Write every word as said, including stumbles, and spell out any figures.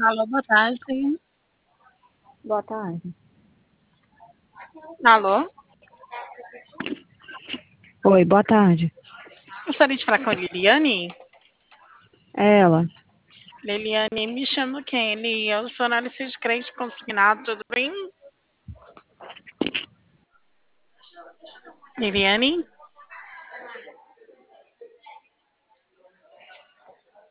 Alô, boa tarde. Boa tarde. Alô? Oi, boa tarde. Gostaria de falar com a Liliane? É ela. Liliane, me chamo Kelly, eu sou analista de crédito consignado, tudo bem? Liliane?